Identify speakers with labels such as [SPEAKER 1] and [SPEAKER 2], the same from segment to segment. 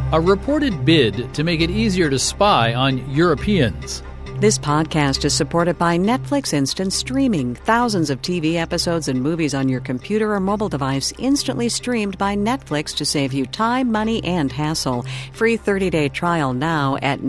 [SPEAKER 1] A reported bid to make it easier to spy on Europeans.
[SPEAKER 2] This podcast is supported by Netflix Instant Streaming. Thousands of TV episodes and movies on your computer or mobile device instantly streamed by Netflix to save you time, money, and hassle. Free 30-day trial now at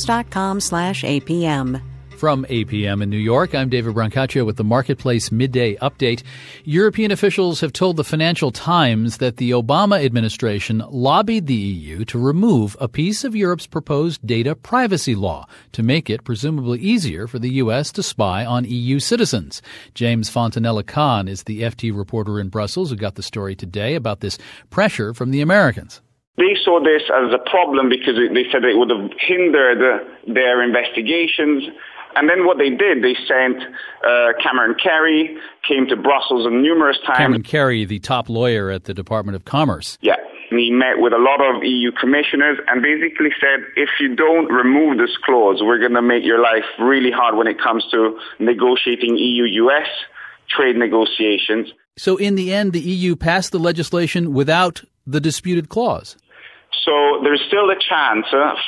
[SPEAKER 2] netflix.com/APM.
[SPEAKER 1] From APM in New York, I'm David Brancaccio with the Marketplace Midday Update. European officials have told the Financial Times that the Obama administration lobbied the EU to remove a piece of Europe's proposed data privacy law to make it presumably easier for the U.S. to spy on EU citizens. James Fontanella-Khan is the FT reporter in Brussels who got the story today about this pressure from the Americans.
[SPEAKER 3] They saw this as a problem because they said it would have hindered their investigations. And then what they did, they sent Cameron Carey, came to Brussels numerous times.
[SPEAKER 1] Cameron Carey, the top lawyer at the Department of Commerce.
[SPEAKER 3] Yeah. And he met with a lot of EU commissioners and basically said, if you don't remove this clause, we're going to make your life really hard when it comes to negotiating EU-US trade negotiations.
[SPEAKER 1] So in the end, the EU passed the legislation without the disputed clause.
[SPEAKER 3] So there's still a chance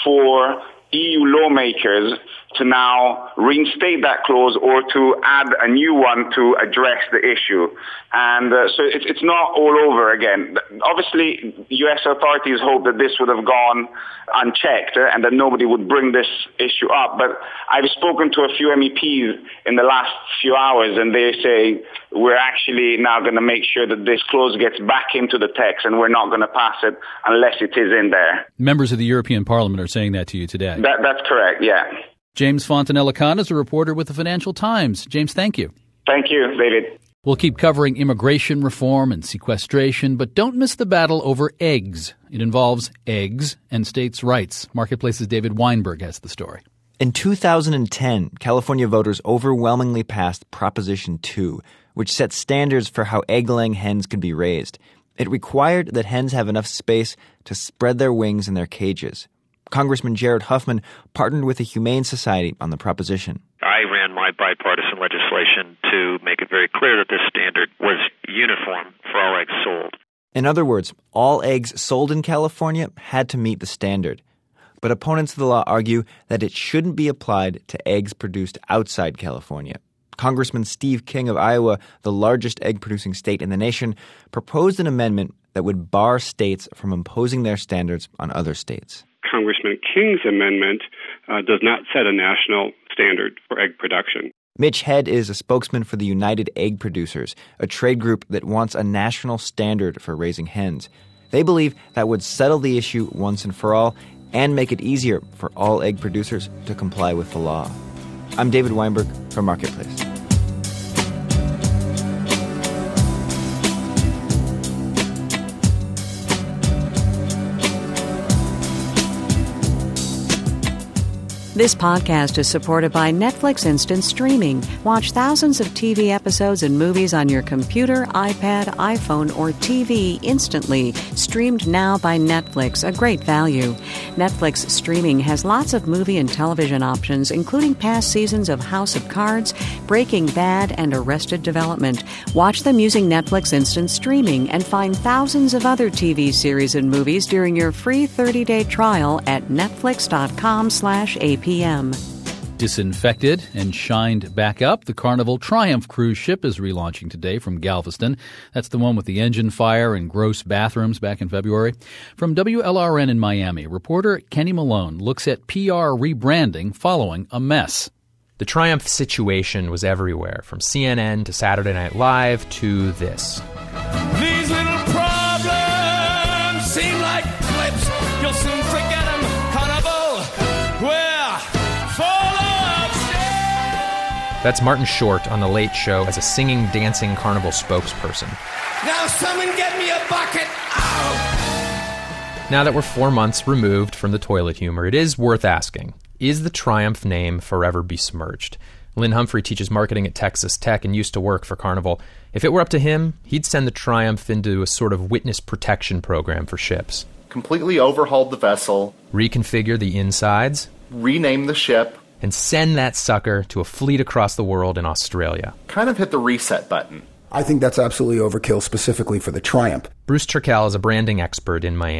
[SPEAKER 3] for EU lawmakers to now reinstate that clause or to add a new one to address the issue. And so it's not all over again. Obviously, U.S. authorities hope that this would have gone unchecked and that nobody would bring this issue up. But I've spoken to a few MEPs in the last few hours, and they say we're actually now going to make sure that this clause gets back into the text and we're not going to pass it unless it is in there.
[SPEAKER 1] Members of the European Parliament are saying that to you today.
[SPEAKER 3] That's correct, yeah.
[SPEAKER 1] James Fontanella-Khan is a reporter with the Financial Times. James, thank you.
[SPEAKER 3] Thank you, David.
[SPEAKER 1] We'll keep covering immigration reform and sequestration, but don't miss the battle over eggs. It involves eggs and states' rights. Marketplace's David Weinberg has the story.
[SPEAKER 4] In 2010, California voters overwhelmingly passed Proposition 2, which set standards for how egg-laying hens could be raised. It required that hens have enough space to spread their wings in their cages. Congressman Jared Huffman partnered with the Humane Society on the proposition.
[SPEAKER 5] I ran my bipartisan legislation to make it very clear that this standard was uniform for all eggs sold.
[SPEAKER 4] In other words, all eggs sold in California had to meet the standard. But opponents of the law argue that it shouldn't be applied to eggs produced outside California. Congressman Steve King of Iowa, the largest egg-producing state in the nation, proposed an amendment that would bar states from imposing their standards on other states.
[SPEAKER 6] Congressman King's amendment does not set a national standard for egg production.
[SPEAKER 4] Mitch Head is a spokesman for the United Egg Producers, a trade group that wants a national standard for raising hens. They believe that would settle the issue once and for all and make it easier for all egg producers to comply with the law. I'm David Weinberg for Marketplace.
[SPEAKER 2] This podcast is supported by Netflix Instant Streaming. Watch thousands of TV episodes and movies on your computer, iPad, iPhone, or TV instantly. Streamed now by Netflix, a great value. Netflix Streaming has lots of movie and television options, including past seasons of House of Cards, Breaking Bad, and Arrested Development. Watch them using Netflix Instant Streaming and find thousands of other TV series and movies during your free 30-day trial at netflix.com/APM.
[SPEAKER 1] Disinfected and shined back up, the Carnival Triumph cruise ship is relaunching today from Galveston. That's the one with the engine fire and gross bathrooms back in February. From WLRN in Miami, reporter Kenny Malone looks at PR rebranding following a mess.
[SPEAKER 7] The Triumph situation was everywhere, from CNN to Saturday Night Live to this.
[SPEAKER 8] These little problems seem like clips. You'll soon forget them. Carnival, we're full of shit.
[SPEAKER 7] That's Martin Short on The Late Show as a singing, dancing Carnival spokesperson.
[SPEAKER 8] Now someone get me a bucket. Ow!
[SPEAKER 7] Now that we're 4 months removed from the toilet humor, it is worth asking, is the Triumph name forever besmirched? Lynn Humphrey teaches marketing at Texas Tech and used to work for Carnival. If it were up to him, he'd send the Triumph into a sort of witness protection program for ships.
[SPEAKER 9] Completely overhauled the vessel.
[SPEAKER 7] Reconfigure the insides.
[SPEAKER 9] Rename the ship.
[SPEAKER 7] And send that sucker to a fleet across the world in Australia.
[SPEAKER 9] Kind of hit the reset button.
[SPEAKER 10] I think that's absolutely overkill, specifically for the Triumph.
[SPEAKER 7] Bruce Turkel is a branding expert in Miami.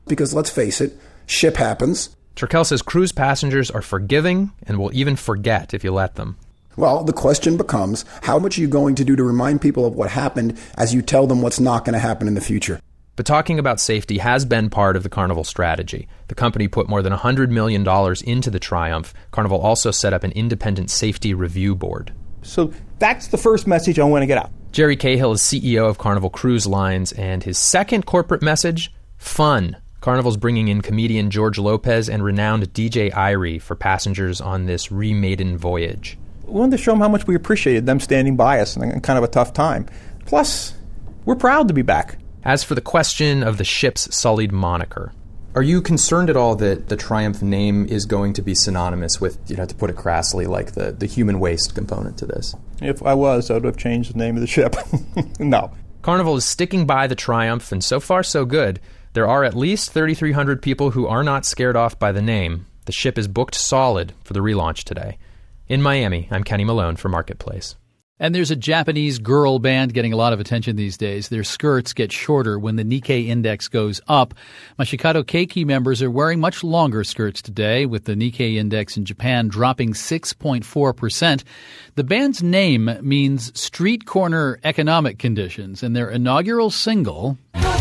[SPEAKER 10] Because let's face it, ship happens.
[SPEAKER 7] Turkel says cruise passengers are forgiving and will even forget if you let them.
[SPEAKER 10] Well, the question becomes, how much are you going to do to remind people of what happened as you tell them what's not going to happen in the future?
[SPEAKER 7] But talking about safety has been part of the Carnival strategy. The company put more than $100 million into the Triumph. Carnival also set up an independent safety review board.
[SPEAKER 11] So that's the first message I want to get out.
[SPEAKER 7] Jerry Cahill is CEO of Carnival Cruise Lines, and his second corporate message, fun. Carnival's bringing in comedian George Lopez and renowned DJ Irie for passengers on this remaiden voyage.
[SPEAKER 11] We wanted to show them how much we appreciated them standing by us in kind of a tough time. Plus, we're proud to be back.
[SPEAKER 7] As for the question of the ship's sullied moniker, are you concerned at all that the Triumph name is going to be synonymous with, to put it crassly, like the human waste component to this?
[SPEAKER 11] If I was, I would have changed the name of the ship. No.
[SPEAKER 7] Carnival is sticking by the Triumph, and so far so good. There are at least 3,300 people who are not scared off by the name. The ship is booked solid for the relaunch today. In Miami, I'm Kenny Malone for Marketplace.
[SPEAKER 1] And there's a Japanese girl band getting a lot of attention these days. Their skirts get shorter when the Nikkei index goes up. Mashikado Keiki members are wearing much longer skirts today, with the Nikkei index in Japan dropping 6.4%. The band's name means street corner economic conditions, and their inaugural single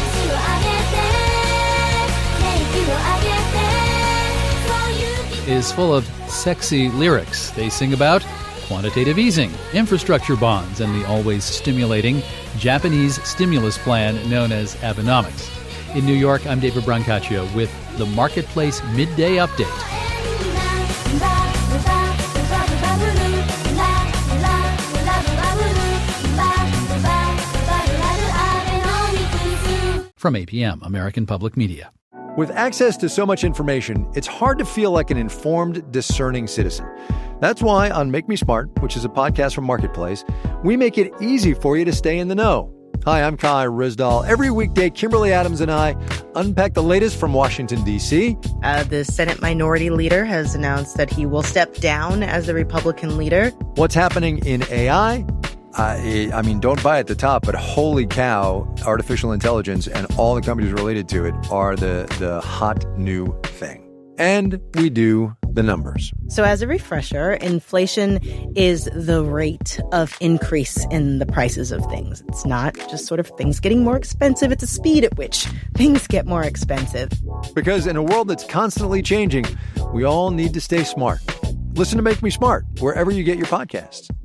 [SPEAKER 1] is full of sexy lyrics. They sing about quantitative easing, infrastructure bonds, and the always stimulating Japanese stimulus plan known as Abenomics. In New York, I'm David Brancaccio with the Marketplace Midday Update. From APM, American Public Media.
[SPEAKER 12] With access to so much information, it's hard to feel like an informed, discerning citizen. That's why on Make Me Smart, which is a podcast from Marketplace, we make it easy for you to stay in the know. Hi, I'm Kai Rizdal. Every weekday, Kimberly Adams and I unpack the latest from Washington, D.C.
[SPEAKER 13] The Senate Minority Leader has announced that he will step down as the Republican leader.
[SPEAKER 12] What's happening in AI? I mean, don't buy at the top, but holy cow, artificial intelligence and all the companies related to it are the hot new thing. And we do the numbers.
[SPEAKER 13] So as a refresher, inflation is the rate of increase in the prices of things. It's not just sort of things getting more expensive. It's the speed at which things get more expensive.
[SPEAKER 12] Because in a world that's constantly changing, we all need to stay smart. Listen to Make Me Smart wherever you get your podcasts.